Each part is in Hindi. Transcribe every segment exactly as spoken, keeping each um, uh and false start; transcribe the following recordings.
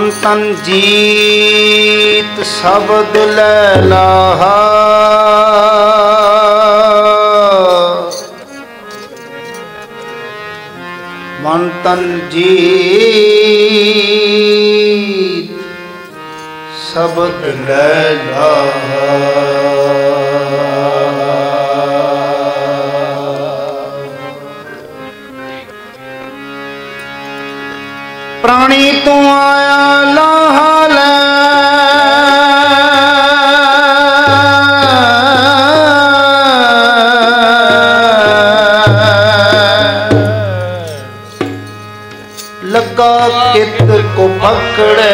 मन तन जीत शब्द लैलाहा मन तन जीत शब्द लैलाहा प्राणी तू आया लाहा लै लगा कित को पकड़े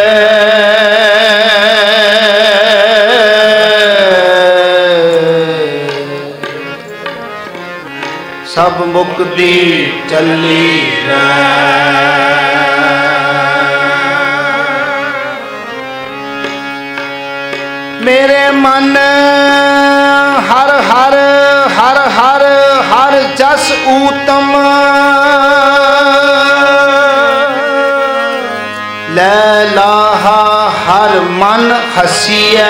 सब मुक्ति चली मेरे मन हर हर हर हर हर जस ऊतम लैलाहा हर मन हसिया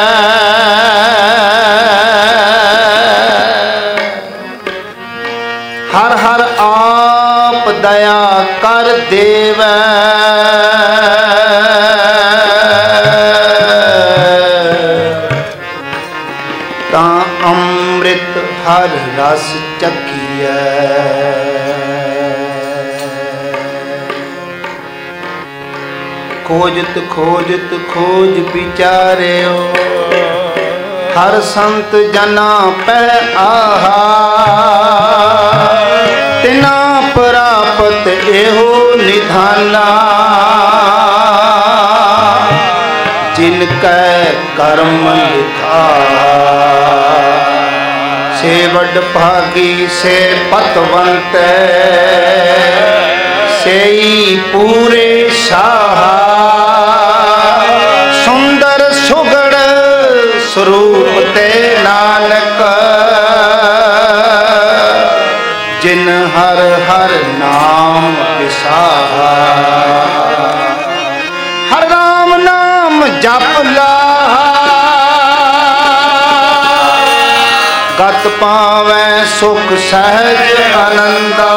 हर हर आप दया कर देव ता अमृत हर रस चखिए खोजत खोजत खोज विचारे हर संत जना पै आहा तिना प्राप्त एहो निधाना जिनकै कर्म लिखा से वड भागी से पतवंत से पूरे शाहा सुंदर सुगड़ स्वरूप ते नानक जिन हर हर नाम विसाहा हर राम नाम जप लाहा गत पावै सुख सहज आनंदा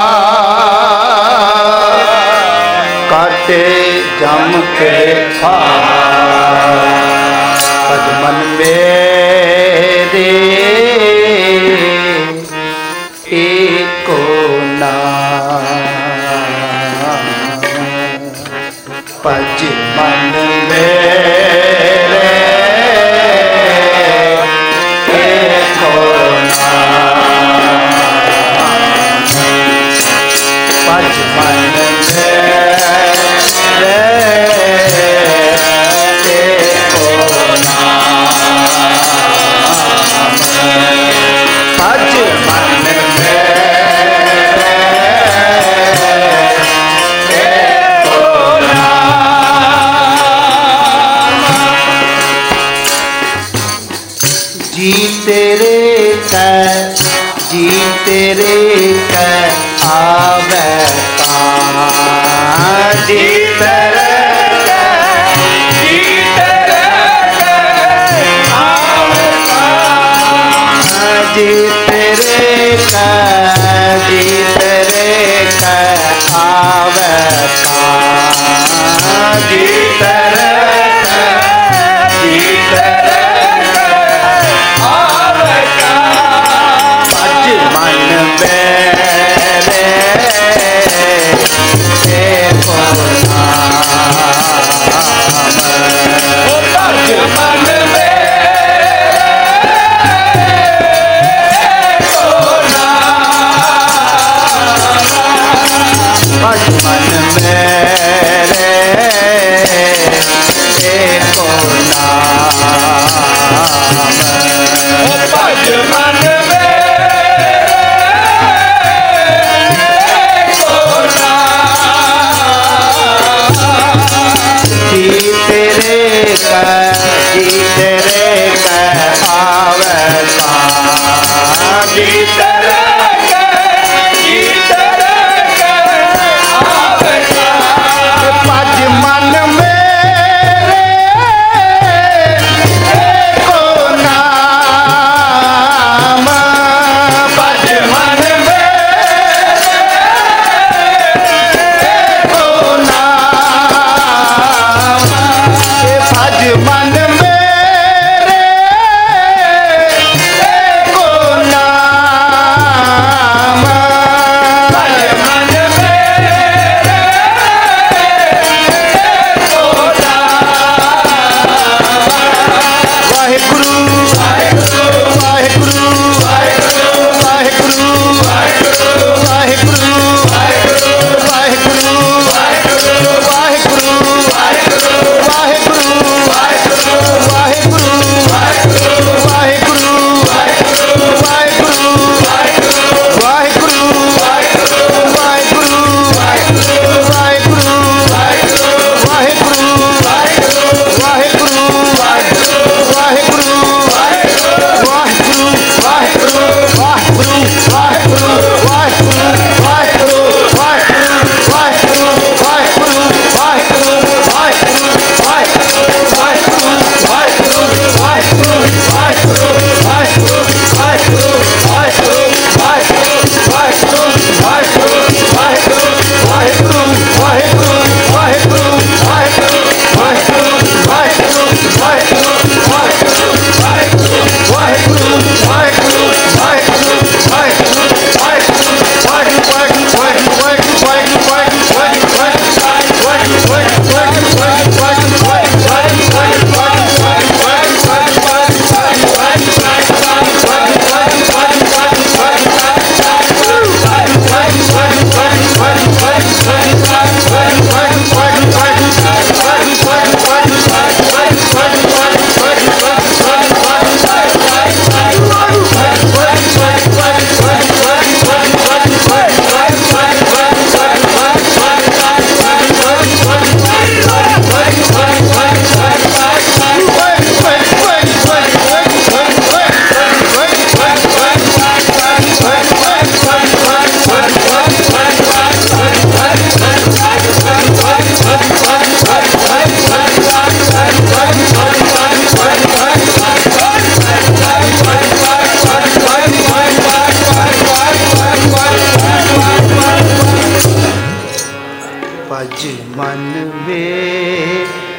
काटे जम के पद मन मेरे एको नाम पद मन मेरे एको नाम पद मन जी तेरे कै जी तेरे कै आवे कां जी तेरे कै जी तेरे कै आवे कां जी तेरे कै जी तेरे कै आवे कां जी तेरे कै जी तेरे मन मेरे एको नाम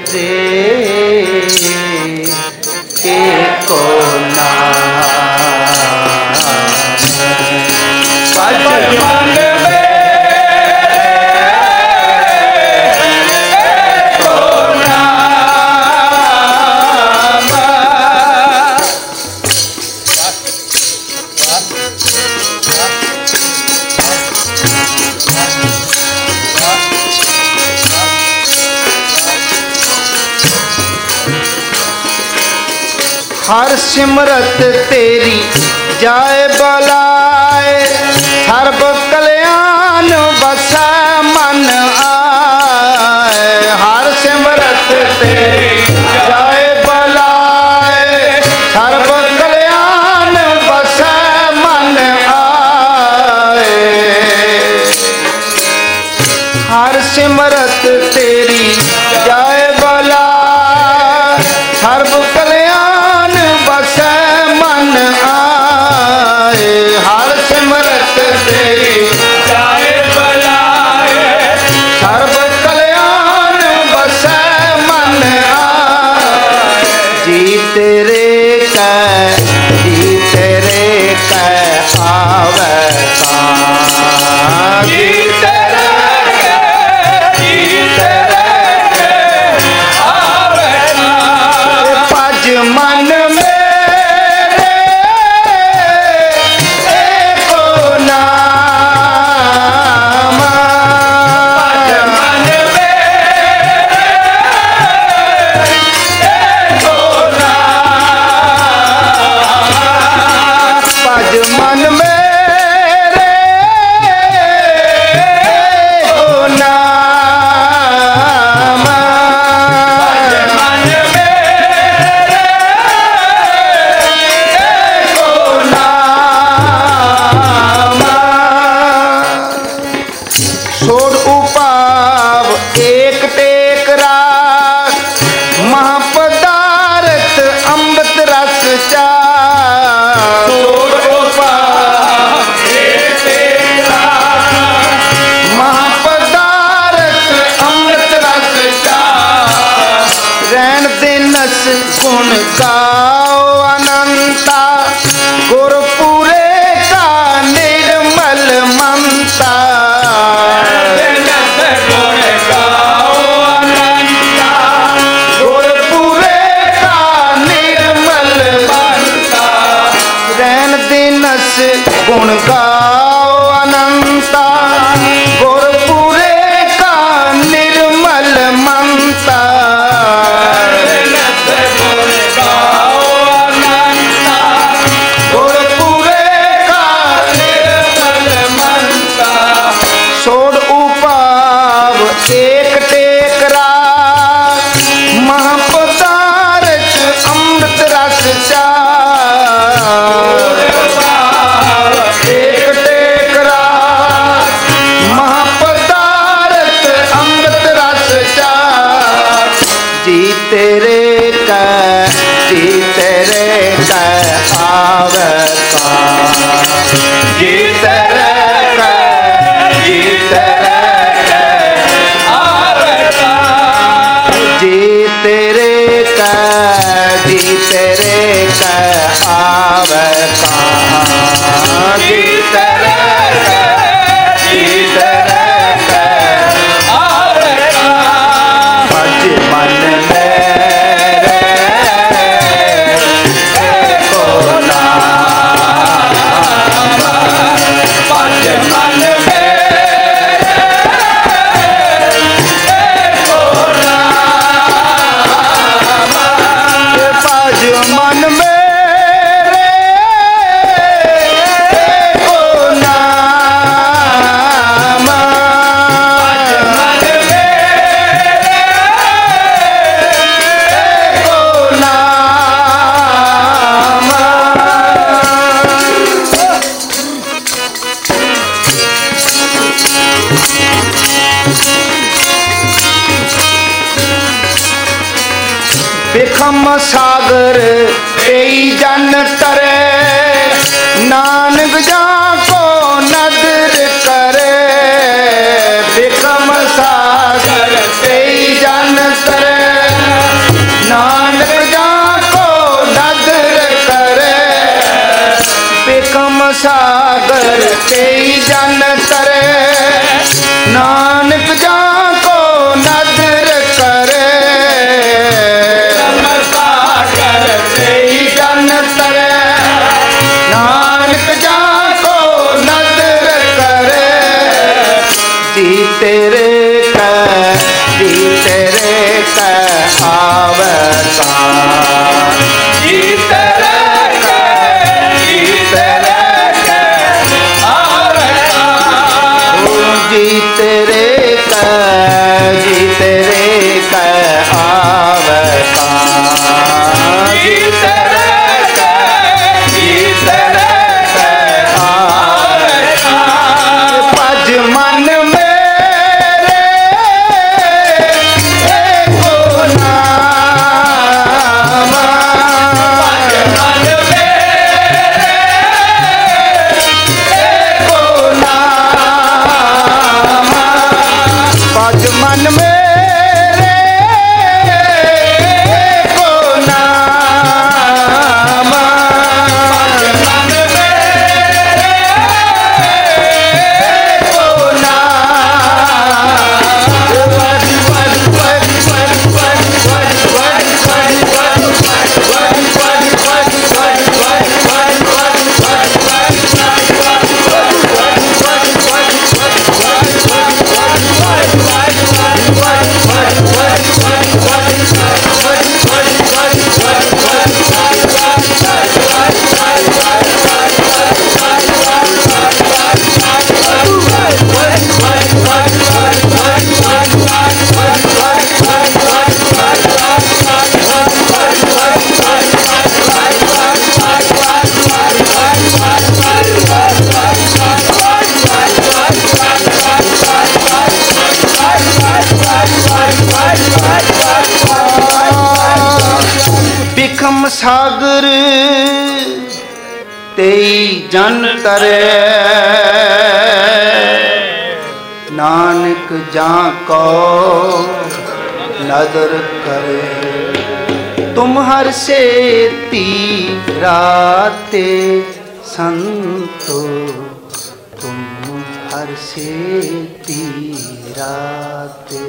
तेरे को नाम भज मन हर सिमरत तेरी जाए बलाए सर्व कल्याण बसा मन आए। हर सिमरत तेरी जाए बलाए सर्व कल्याण बसा मन आए। हर सिमरत तेरी जाए बलाए सर्व कल्याण बसै मन आए। हर सिमरत तेरी जाए बलाए सर्व कल्याण बसै मन आए। जी तेरे कै जी तेरे कै आवे तां जी तेरे कै जी तेरे कै आवे तां। भज मन मेरे एको नाम भज मन मेरे एको नाम भज मन मेरे एको नाम भज मन मेरे एको नाम। सोड उपाव एक टेक रास महापदार्थ अमृत रस चार। सोड उपाव एक टेक रास महापदार्थ अमृत रस चार। रैन दिनस गुण गाओ अनंता गुरपुरे का निर्मल ममता। गुण गाओ अनंता गुरपुरे का निर्मल ममता। रैन दिनस गुण गाओ अनंता गुरपुरे का निर्मल ममता। गुण गाओ अनंता गुरपुरे का निर्मल ममता। सोड उपाव एक टेक रास महापदार्थ अमृत रस चार। एक टेक रास महापदार्थ अमृत रस चार। जी तेरे कै जी तेरे कै आवे तां जी तेरे कै जी तेरे कै आवे तां। जी तेरे कै जी तेरे कै आवे तां जी तेरे कै जी तेरे कै आवे तां। भज मन मेरे एको नाम भज मन मेरे एको नाम भज मन मेरे एको नाम भज मन मेरे एको नाम। बिखम सागर तेई जन तरे नानक जा को नदर करे। बिखम सागर तेई जन तरे सागर तेई जन तरे, नानक जाको नदर करे। सागर तेई जन तरे, नानक जाको नदर करे। जी तेरे कै जी तेरे कै आवतार, जी तेरे कै जी तेरे कै आवतार। जी तेरे कै जी तेरे कै आवतार। जी तेरे कै जी तेरे कै आवतार। भज मन मेरे एको नाम, भज मन मेरे एको नाम। भज मन मेरे एको नाम। मन मेरे एको बिखम सागर तेई जन तरे, नानक जाको नदर करे। तुम हर से तीराते संतो, तुम हर से तीराते।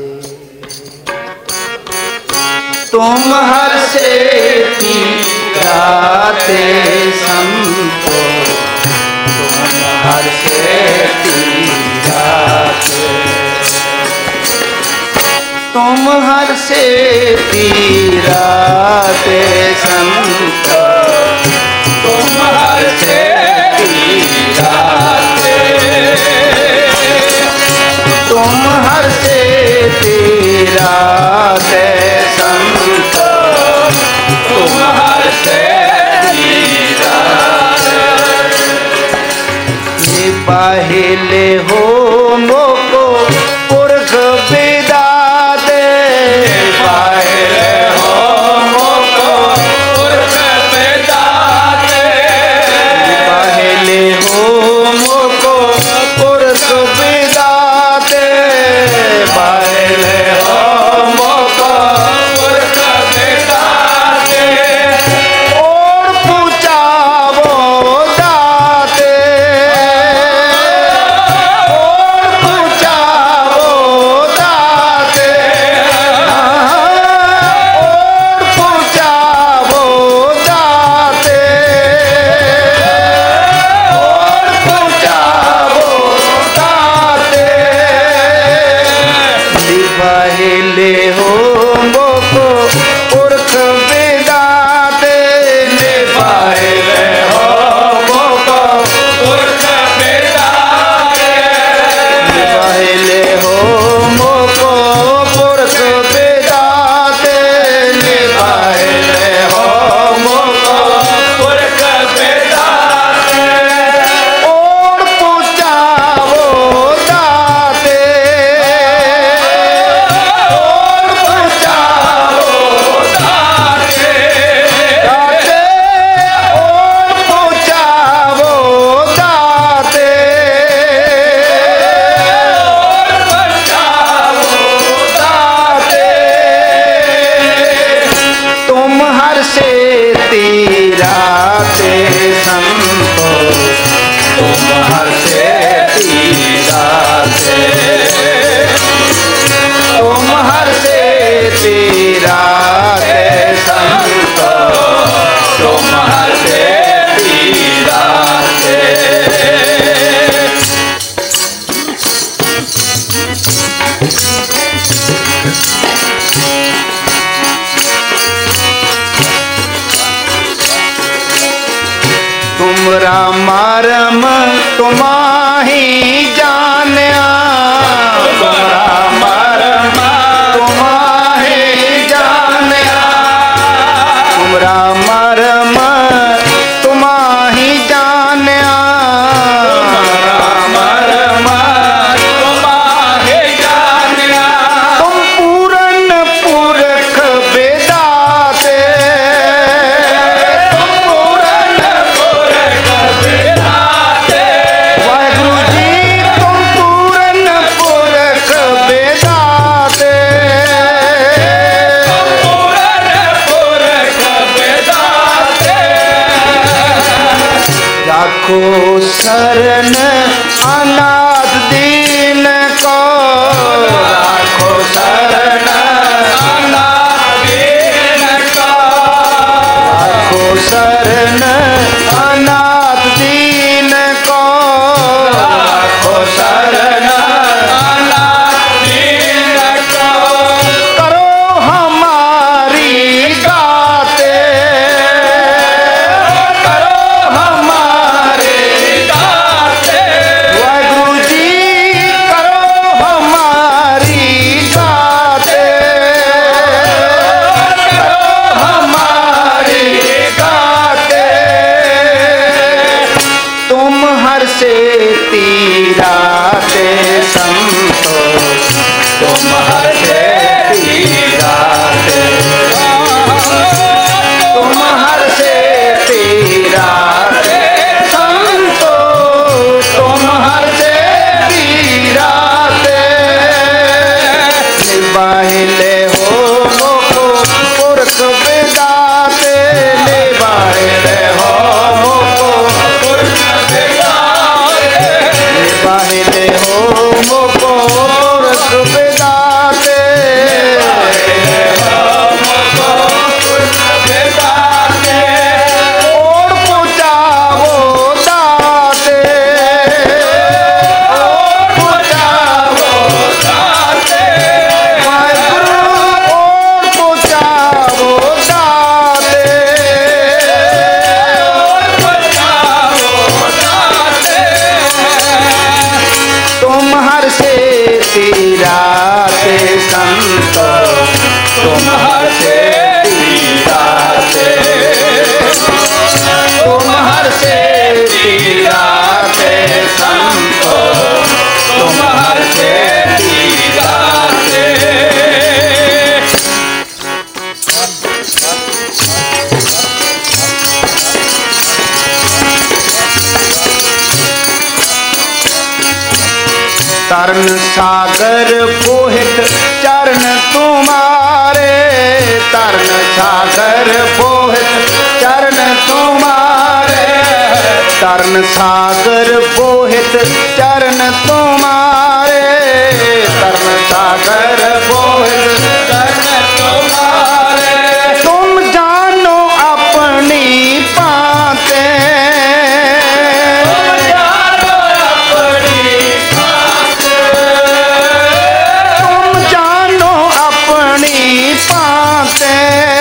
तुम हर से तीराते संतो, तुम हर से तीराते। तुम हर से तीराते संतो, तुम हर से तीराते। तुम हर से तीराते संतो, तुम हर से तीराते। ये बाहिले हो मोको पुरख बिदाते। बाहिले हो मोको पुरख बिदाते। बाहिले हो मोको पुरख बिदाते। बाहिले हो मोको पुरख बिदाते। और पूछावो दाते, और पूछावो दाते। और पूछावो दाते, और पूछावो दाते। निभाहिले हो मोको पुरख बिदाते। बाहिले हो मोको पुरख बिदाते। निभाहिले हो मोको पुरख बिदाते। बाहिले हो मोको पुरख बिदाते। और पूछावो दाते, और पूछावो दाते। दाते। और पूछावो दाते, और बचावो दाते। तुम हर से तीराते संतो, तुम हर से तेरा ते संतो तुम हर से तेरा ते तुमरा मरम तुमाही जान्या तुमरा मरम तुमाही जान्या तुमरा मरम तुमाही जान्या तुमरा मरम तुमाही जान्या तुम पूरन पुरख बेदाते तुम पूरन पुरख बेदाते वाहिगुरु जी तुम पूरन पुरख बेदाते तुम पूरन पुरख बेदाते राखो शरण अनाथ दीन को राखो शरण अनाथ दीन को राखो शरण अनाथ दीन को राखो शरण अनाथ दीन को करो हमारी गाते करो हमारी गाते वाहिगुरु जी करो हमारी गाते करो हमारी गाते तुम हर से तीराते संतो तुम हर से तीराते तुम हर से तीराते संतो तुम हर से तीराते निभाइले हो मोको पुरख बेदाते निभाइले हो मोको पुरख बेदाते निभाइले हो मोको पुरख बेदाते निभाइले हो मोको पुरख बेदाते और पहुंचाओ दाते और पहुंचाओ दाते वाहिगुरु और पहुंचाओ दाते और पहुंचाओ दाते तुम हर से तीराते संतो तुम हर से तीराते तुम हर से तीराते संतो तुम हर से तीराते तरन सागर पोहित चरण तुम्हारे तरन सागर पोहित चरण तुम्हारे तरन सागर पोहित चरण तुम्हारे तरन सागर पोहित चरण तुम्हारे तुम जानो अपनी पाते तुम जानो अपनी पाते तुम जानो अपनी पाते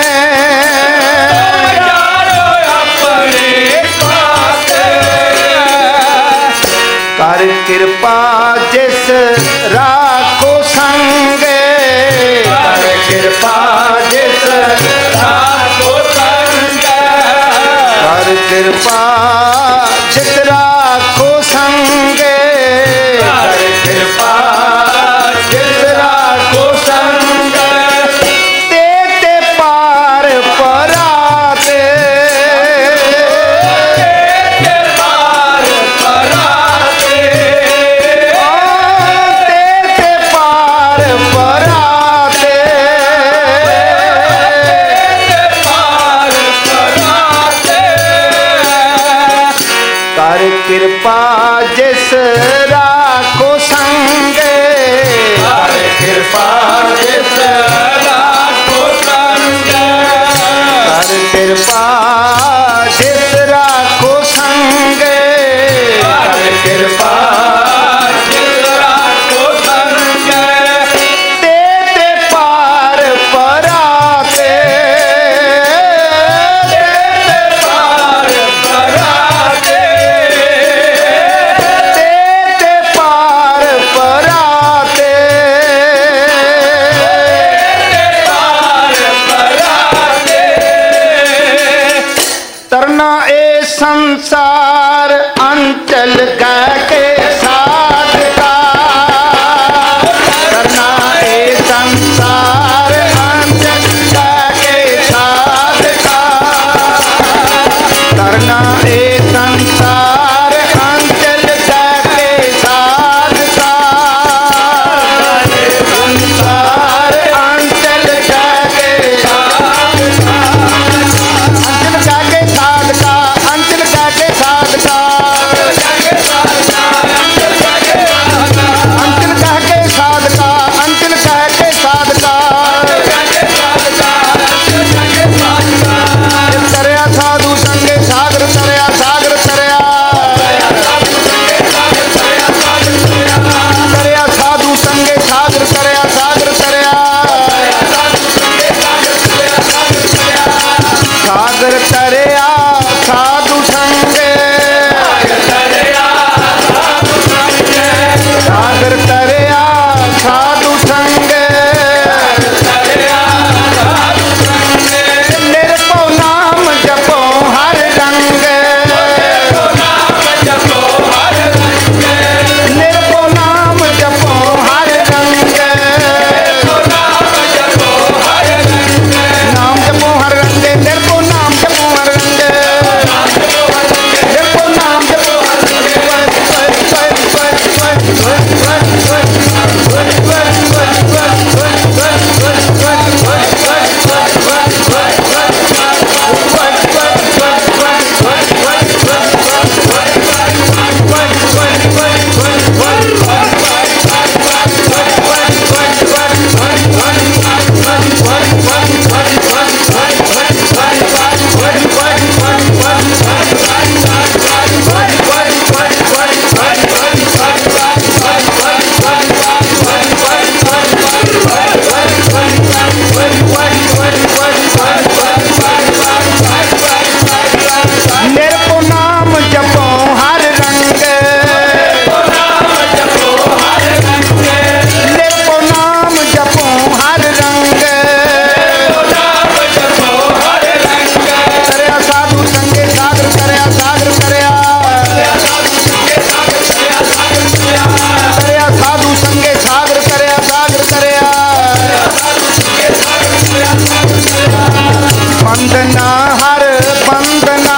जानो अपनी पाते कर कृपा जिस राखो संगे तरना ए संसार अंचल के साथ का, तरना ए संसार अंचल के साथ का, तरना ए संसार अंचल के साथ का, संसार अंचल के साथ का, अंचल का के साथ का, अंचल का के साथ का, अंचल का के साथ का, अंचल का के साथ का, तरया साधु संगे सागर तरया सागर तरया, तरया साधु संगे सागर तरया सागर तरया, सागर तरया साधु संगे, सागर तरया साधु संगे, निर्भो नाम जपो हर रंग, निर्भो नाम जपो हर रंग, निर्भो नाम जपो हर रंग, नाम जपो हर रंग, निर्भो नाम जपो हर रंग, निर्भो नाम जपो हर निर्भो नाम जपो हर रंग, निर्भो नाम जपो हर रंग, तरया साधु संगे सागर तरया सागर तरया, तरया साधु संगे सागर तरया सागर तरया, बंदना हर बंदना,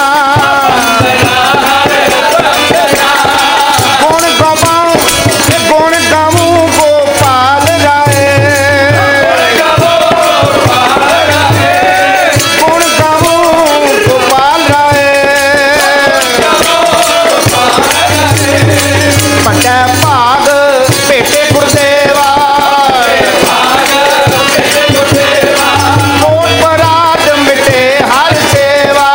गुण गवाऊं गुण गाऊं गोपाल राय, गुण गाऊं गोपाल राय, पटे भाग बेटे गुरुदेवा, कोट पराग मिटे हर सेवा,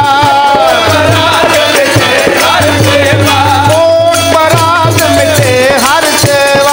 कोट पराग मिटे हर सेवा,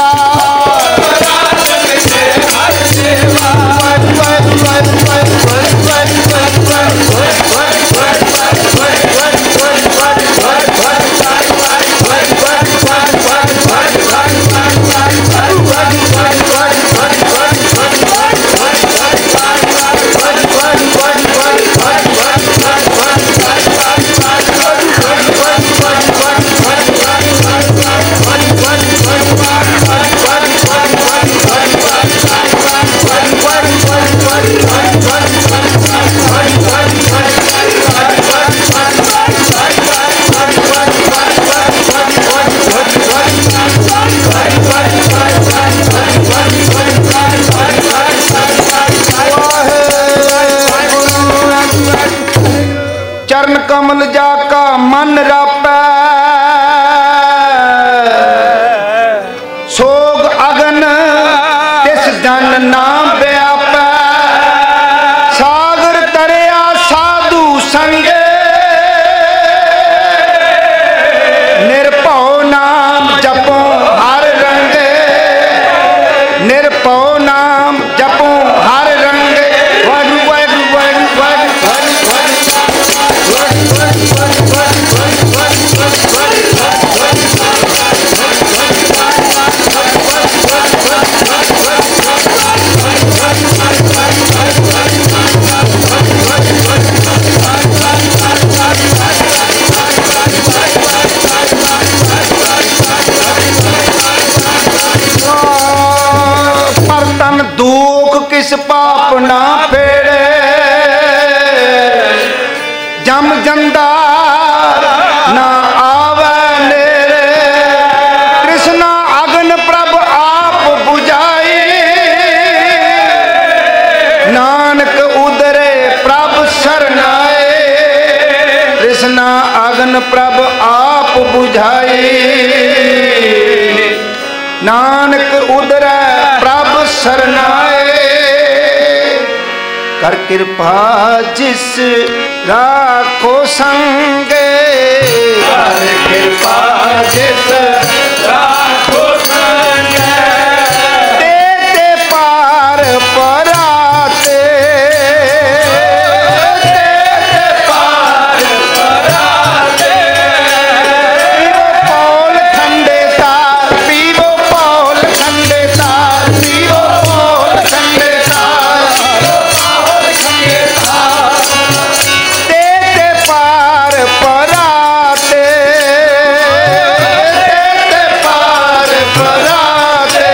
चरण कमल जाका मन रापै, सोग अगन तिस जन नाम व्यापै, सागर तरया साधु संगे, निर्भो नाम जपो हर रंग, निर्भो नाम जपो हर रंग, वाहगुरू वाहगुरू वाहगुरू वाहगुरू वाहगुरू वाहगुरू वाहगुरू वाहगुरू वाहगुरू वाहगुरू अगन प्रभ आप बुझाई, नानक उदर प्रभ सरनाए। कर कृपा जिस राखो संगे, कर कृपा जिस राखो संगे, देते पार पराते, देते पार पराते। पौल खंडे तार पीवो, पौल खंडे तार पीवो, पौल खंडे तार, देते पार पराते, देते पार पराते।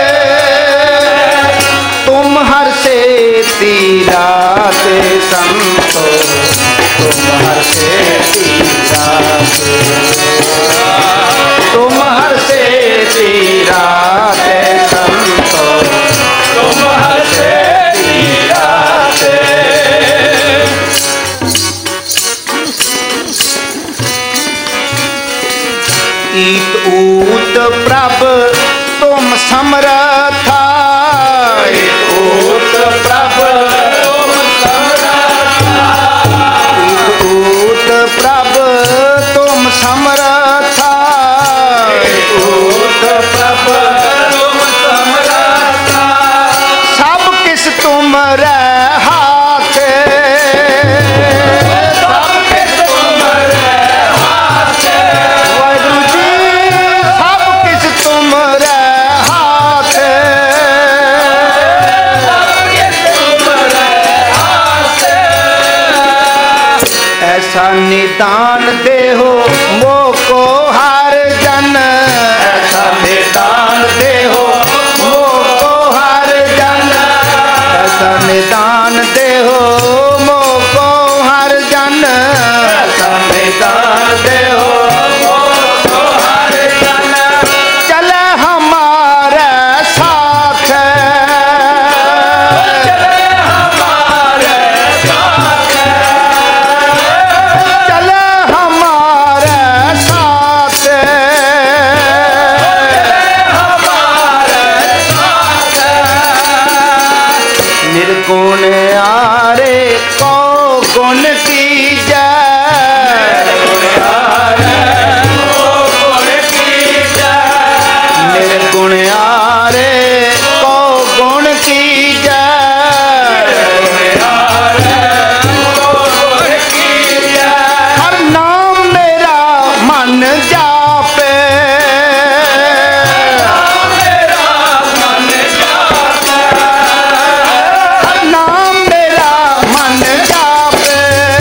तुम हर से तीराते संतो, तुम हर से तीराते, तुम हर से तीराते संतो, तुम हर से तीराते। ईट ऊट प्रभ तुम समरथा, ऊट प्रभ तुम समरथा, ईट ऊट प्रभ तुम समरथा, ऊट प्रभ तुम समरथा। सब किस तुम रे हाथ, सब किस तुमरे हाथ, वाहिगुरु जी सब किस तुम रे हाथ। सब किस तुमरे हाथ। ऐसा निदान देहो मोको हर जन, ऐसा निदान देहो मोको हर जन, ऐसा निदान देहो मोको हर जन। ऐसा निदान देहो मोको हर जन। चले हमारे साथ, चले हमारे साथ, चले हमारे साथ, हमारे साथ। निर्गुण आरे को गुण की जय, निर्गुण आरे को गुण की जय। हर नाम मेरा मन जापे, हर नाम मेरा मन जापे,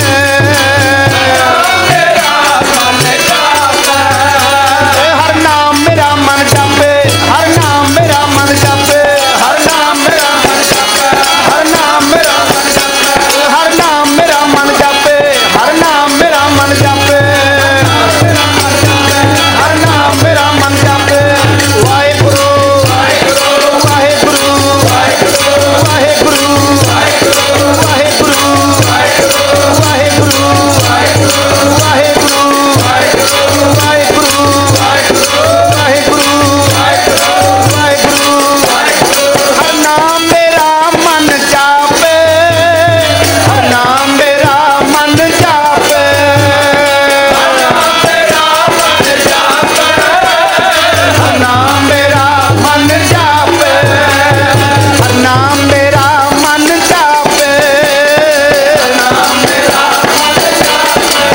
हर नाम मेरा मन जापे, हर नाम मेरा मन जापे, हर नाम मेरा मन जापे, हर नाम मेरा मन जापे, हर नाम मेरा मन जापे, हर नाम मेरा मन जापे, हर नाम मेरा मन जापे। वाहिगुरु वाहिगुरु वाहिगुरु वाहिगुरु वाहिगुरु वाहिगुरु वाहिगुरु वाहिगुरु वाहिगुरु वाहिगुरु। हर नाम मेरा मन जापे, हर नाम मेरा मन जापे, हर नाम मेरा मन जापे, हर नाम मेरा मन जापे, हर नाम मेरा मन जापे, हर नाम मेरा मन जापे।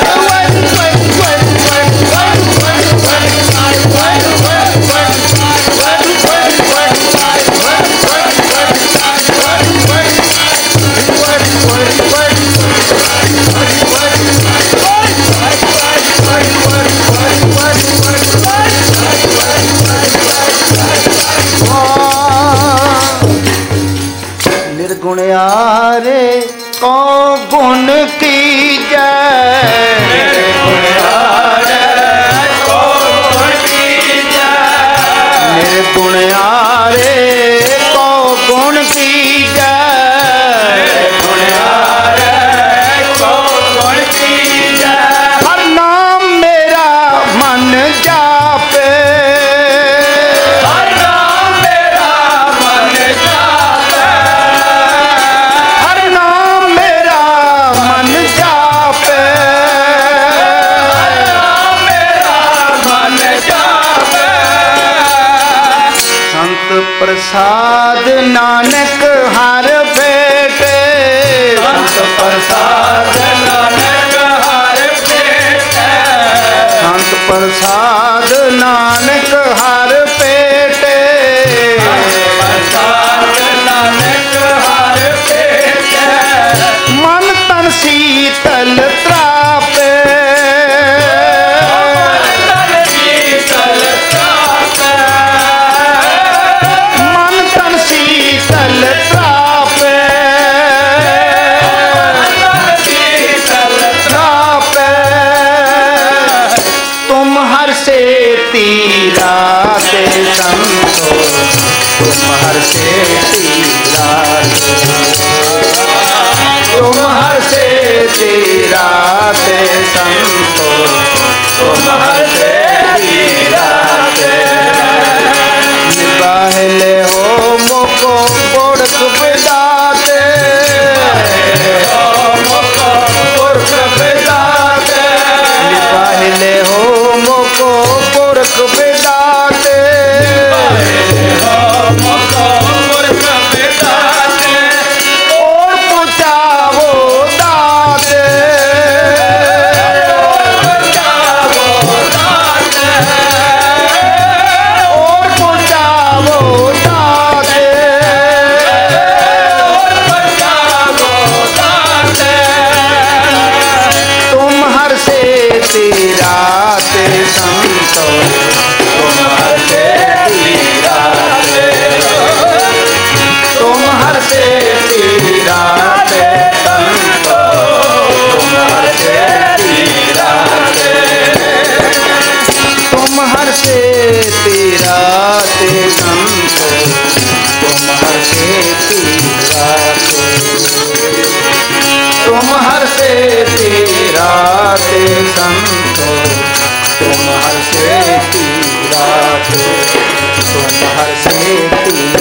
निर्गुण आरे को गुण की जय, निर्गुण आरे को गुण की जय, हर नाम प्रसाद नानक हर भेटे, संत प्रसाद नानक हर पेटे, संत प्रसाद नानक हर पेटे, प्रसाद नानक हर पेटे, मन तन शीतल त्रापे, तन शीतल त्रापे, मन तन शीतल त्रापे, तन शीतल त्रापे। तुम हर से तीरा से संतो, तुम हर से तीरा से, तुम हर से तीरा से संतो, तुम हर से तीरा से। निबाहले हो मोको पुरख बिदाते, पुरख बिदाते, निबाहले हो मोको पुरख बिदाते, पुरख बिदाते, और पुचावो दाते, और पुचावो दाते, तुम हर से तेरा ते संतो, तुम हर से तेरा ते, तुम हर से तेरा ते संतो, तुम हर से तेरा ते, तुम हर से तेरा ते संतो, तुम हर से तेरा ते, तुम हर से तेरा ते संतो, तुम हर से तेरा ते, तुम हर से तेरा